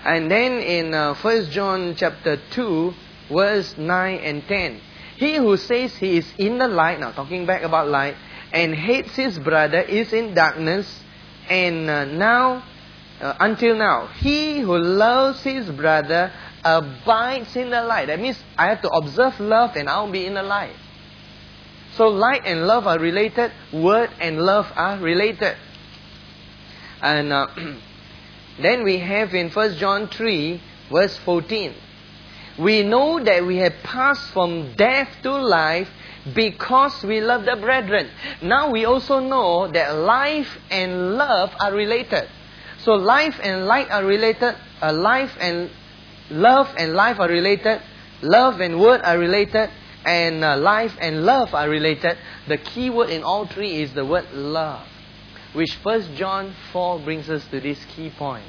And then in 1 John chapter 2, verse 9 and 10. He who says he is in the light, now talking back about light, and hates his brother is in darkness, and until now. He who loves his brother abides in the light. That means I have to observe love and I'll be in the light. So light and love are related. Word and love are related. And then we have in 1 John 3, verse 14. We know that we have passed from death to life because we love the brethren. Now we also know that life and love are related. So life and light are related. Life and love and life are related. Love and word are related. And life and love are related. The key word in all three is the word love, which 1 John 4 brings us to this key point.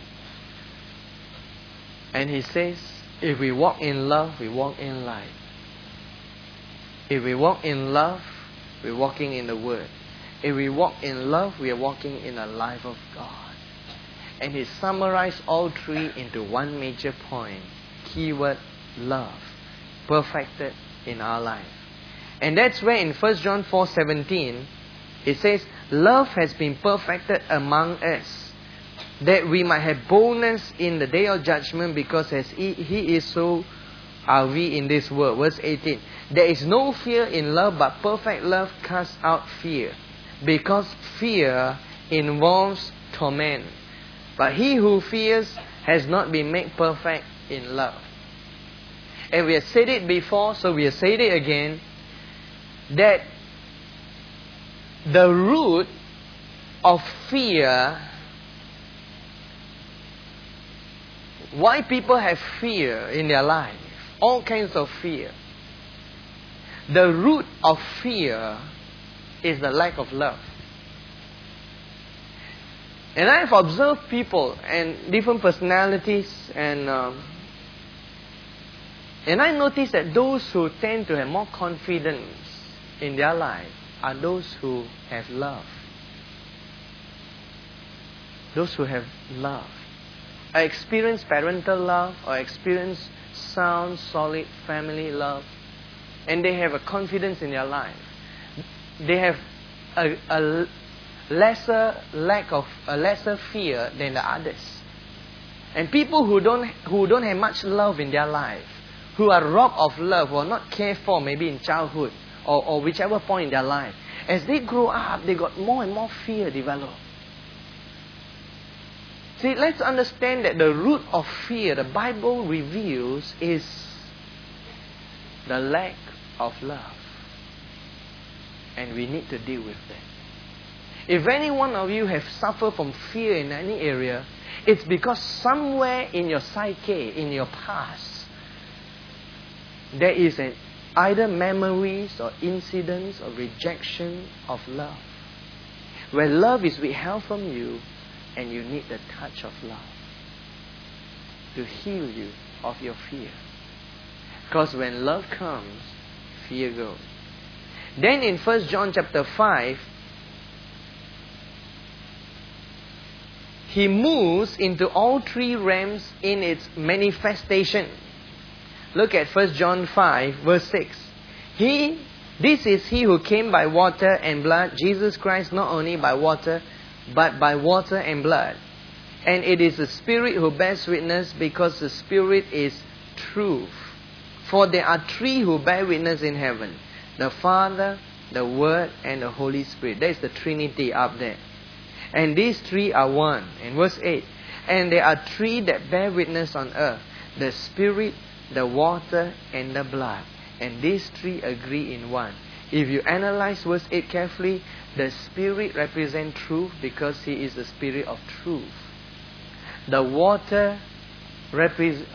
And he says, if we walk in love, we walk in light. If we walk in love, we're walking in the Word. If we walk in love, we are walking in the life of God. And he summarized all three into one major point. Keyword, love. Perfected in our life. And that's where in 1 John 4:17, it says, love has been perfected among us, that we might have boldness in the day of judgment, because as He is, so are we in this world. Verse 18. There is no fear in love, but perfect love casts out fear, because fear involves torment. But he who fears has not been made perfect in love. And we have said it before, so we have said it again, that the root of fear, why people have fear in their life, all kinds of fear. The root of fear is the lack of love. And I have observed people and different personalities, and I notice that those who tend to have more confidence in their life are those who have love. Those who have love. I experience parental love, or experience sound, solid family love, and they have a confidence in their life. They have a lesser fear than the others. And people who don't have much love in their life, who are robbed of love, who are not cared for maybe in childhood or whichever point in their life, as they grow up, they got more and more fear develop. See, let's understand that the root of fear, the Bible reveals, is the lack of love. And we need to deal with that. If any one of you have suffered from fear in any area, it's because somewhere in your psyche, in your past, there is either memories or incidents of rejection of love, where love is withheld from you, and you need the touch of love to heal you of your fear. Because when love comes, fear goes. Then in 1 John chapter 5, he moves into all three realms in its manifestation. Look at 1 John 5, verse 6. This is he who came by water and blood, Jesus Christ, not only by water, but by water and blood. And it is the Spirit who bears witness, because the Spirit is truth. For there are three who bear witness in heaven: the Father, the Word, and the Holy Spirit. That is the Trinity up there. And these three are one. In verse 8. And there are three that bear witness on earth: the Spirit, the water, and the blood. And these three agree in one. If you analyze verse 8 carefully, the Spirit represents truth, because He is the Spirit of truth. The water represents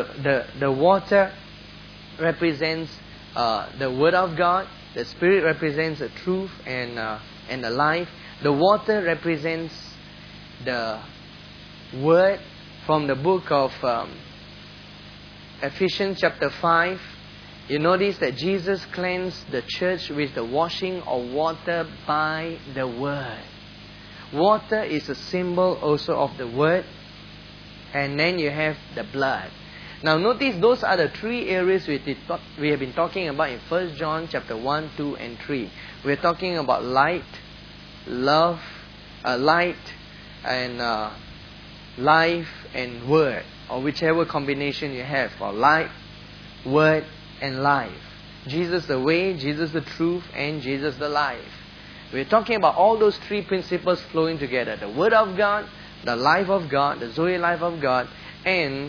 the Word of God. The Spirit represents the truth and the life. The water represents the Word. From the book of Ephesians chapter 5, you notice that Jesus cleansed the church with the washing of water by the Word. Water is a symbol also of the Word. and then you have the blood. Now notice those are the three areas we have been talking about in 1 John chapter 1, 2 and 3. We're talking about light, love, light and life and word, or whichever combination you have for light, word and life. Jesus the way, Jesus the truth, and Jesus the life. We're talking about all those three principles flowing together. The Word of God, the life of God, the Zoe life of God, and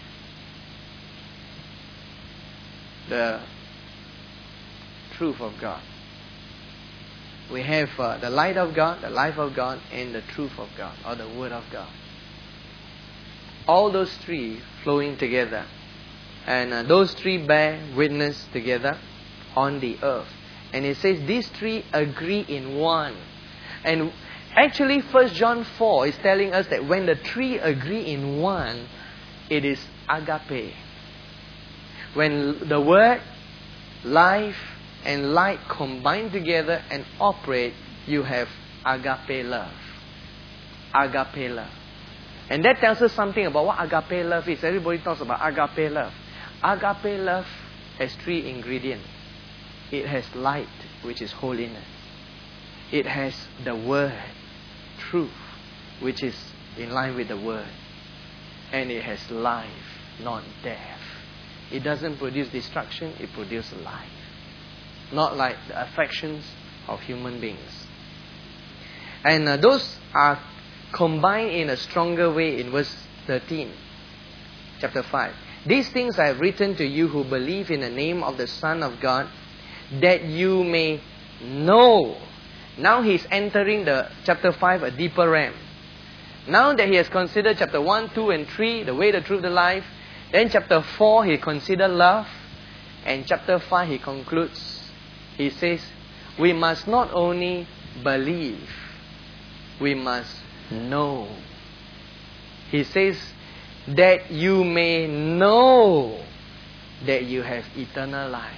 the truth of God. We have the light of God, the life of God, and the truth of God, or the Word of God. All those three flowing together. And those three bear witness together on the earth. And it says these three agree in one. And actually 1 John 4 is telling us that when the three agree in one, it is agape. When the Word, life, and light combine together and operate, you have agape love. Agape love. And that tells us something about what agape love is. Everybody talks about agape love. Agape love has three ingredients. It has light, which is holiness. It has the Word, truth, which is in line with the Word. And it has life, not death. It doesn't produce destruction, it produces life. Not like the affections of human beings. And those are combined in a stronger way in verse 13, chapter 5. These things I have written to you who believe in the name of the Son of God, that you may know. Now he's entering the chapter 5 a deeper realm. Now that he has considered chapter 1, 2 and 3, the way, the truth, the life. Then chapter 4 he considered love. And chapter 5 he concludes. He says, we must not only believe, we must know. He says, that you may know that you have eternal life.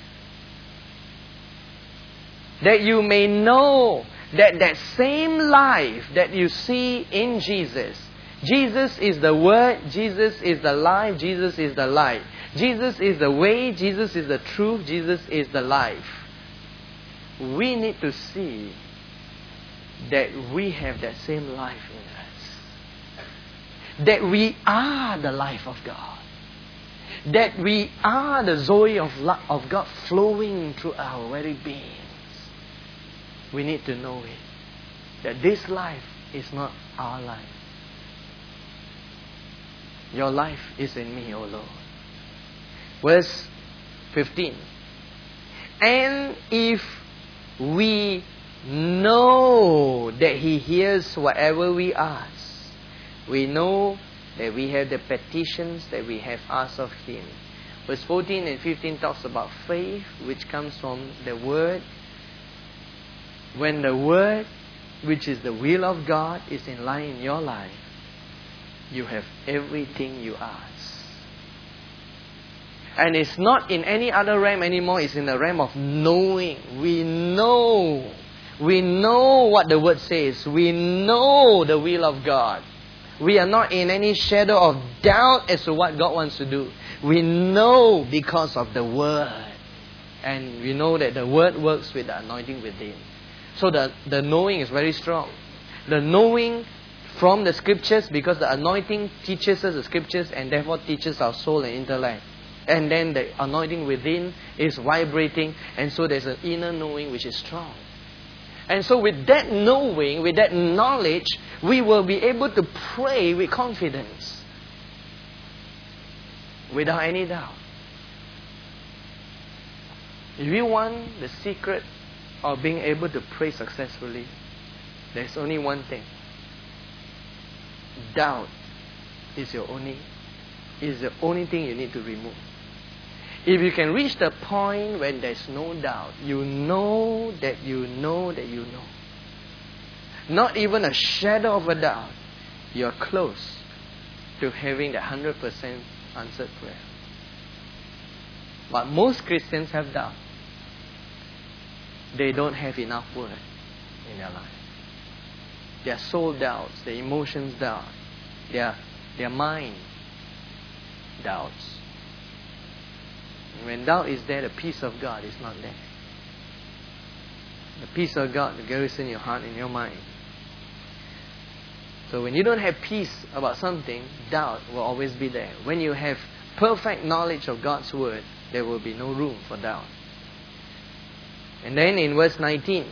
That you may know that that same life that you see in Jesus. Jesus is the Word, Jesus is the life, Jesus is the light. Jesus is the way, Jesus is the truth, Jesus is the life. We need to see that we have that same life in us. That we are the life of God. That we are the Zoe of God flowing through our very beings. We need to know it. That this life is not our life. Your life is in me, O Lord. Verse 15. And if we know that He hears whatever we ask, we know that we have the petitions that we have asked of Him. Verse 14 and 15 talks about faith, which comes from the Word. When the Word, which is the will of God, is in line in your life, you have everything you ask. And it's not in any other realm anymore, it's in the realm of knowing. We know. We know what the Word says. We know the will of God. We are not in any shadow of doubt as to what God wants to do. We know because of the Word. And we know that the Word works with the anointing within. So the knowing is very strong. The knowing from the Scriptures, because the anointing teaches us the Scriptures and therefore teaches our soul and intellect. And then the anointing within is vibrating, and so there's an inner knowing which is strong. And so with that knowing, with that knowledge, we will be able to pray with confidence. Without any doubt. If you want the secret of being able to pray successfully, there's only one thing. Doubt is the only thing you need to remove. If you can reach the point when there's no doubt, you know that you know that you know. Not even a shadow of a doubt, you're close to having the 100% answered prayer. But most Christians have doubt. They don't have enough word in their life. Their soul doubts, their emotions doubt, their Their mind doubts. And when doubt is there, the peace of God is not there. The peace of God will garrison your heart and your mind. So when you don't have peace about something, doubt will always be there. When you have perfect knowledge of God's Word, there will be no room for doubt. And then in verse 19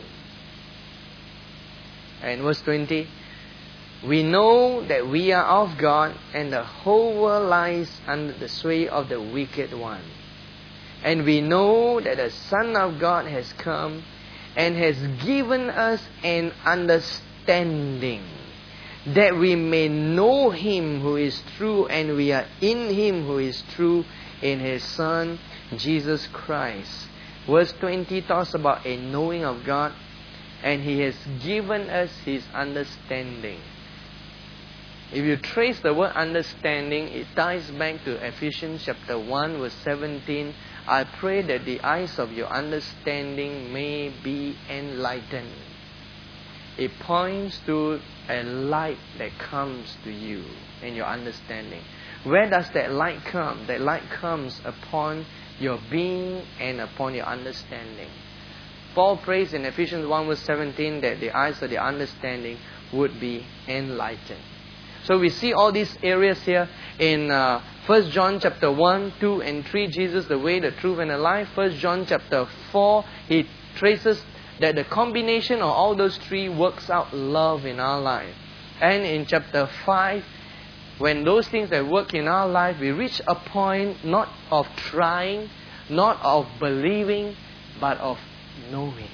and verse 20, we know that we are of God, and the whole world lies under the sway of the wicked one. And we know that the Son of God has come and has given us an understanding, that we may know Him who is true, and we are in Him who is true, in His Son, Jesus Christ. Verse 20 talks about a knowing of God, and He has given us His understanding. If you trace the word understanding, it ties back to Ephesians chapter 1 verse 17. I pray that the eyes of your understanding may be enlightened. It points to a light that comes to you in your understanding. Where does that light come? That light comes upon your being and upon your understanding. Paul prays in Ephesians 1 verse 17 that the eyes of the understanding would be enlightened. So we see all these areas here in 1 John chapter 1, 2 and 3, Jesus the way, the truth and the life. 1 John chapter 4, he traces that the combination of all those three works out love in our life. And in chapter 5, when those things that work in our life, we reach a point not of trying, not of believing, but of knowing.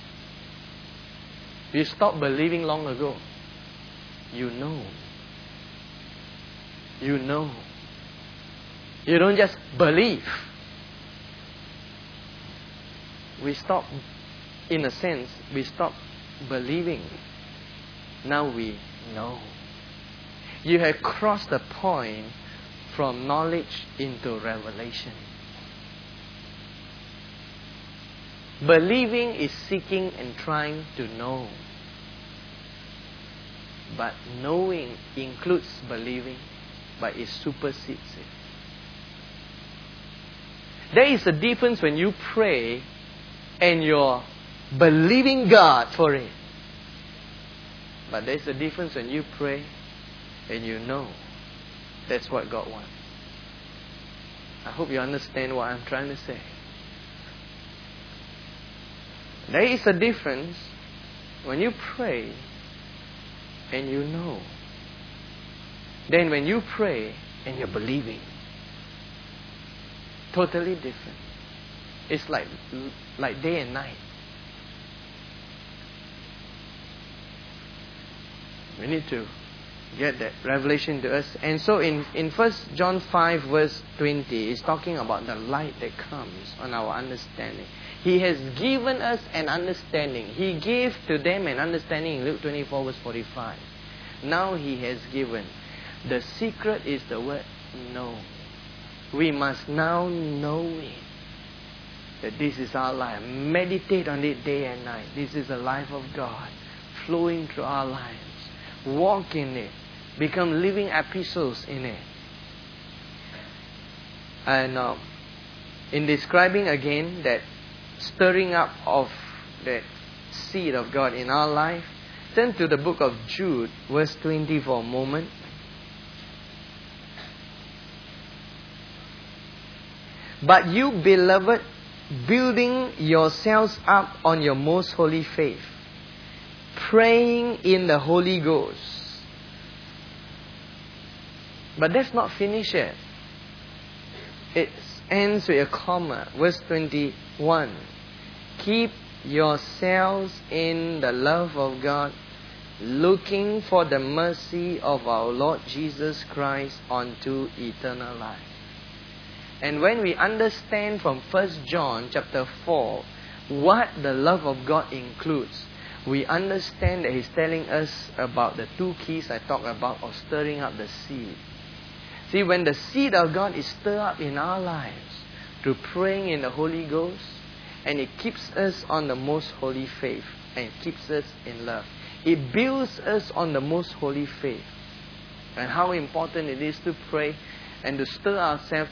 You stopped believing long ago. You know. You know. You don't just believe. We stop, in a sense, we stop believing. Now we know. You have crossed the point from knowledge into revelation. Believing is seeking and trying to know. But knowing includes believing, but it supersedes it. There is a difference when you pray and you're believing God for it. But there's a difference when you pray and you know that's what God wants. I hope you understand what I'm trying to say. There is a difference when you pray and you know. Then when you pray and you're believing. Totally different. It's like day and night. We need to get that revelation to us. And so in 1 John 5 verse 20, it's talking about the light that comes on our understanding. He has given us an understanding. He gave to them an understanding in Luke 24 verse 45. Now He has given. The secret is the word know. We must now know it. That this is our life. Meditate on it day and night. This is the life of God flowing through our lives. Walk in it. Become living epistles in it. And in describing again that stirring up of that seed of God in our life, turn to the book of Jude, verse 20 for a moment. But you, beloved, building yourselves up on your most holy faith, praying in the Holy Ghost. But that's not finished yet. It ends with a comma. Verse 21. Keep yourselves in the love of God, looking for the mercy of our Lord Jesus Christ unto eternal life. And when we understand from 1 John chapter 4 what the love of God includes, we understand that He's telling us about the two keys I talked about of stirring up the seed. See, when the seed of God is stirred up in our lives through praying in the Holy Ghost, and it keeps us on the most holy faith and keeps us in love. It builds us on the most holy faith. and how important it is to pray and to stir ourselves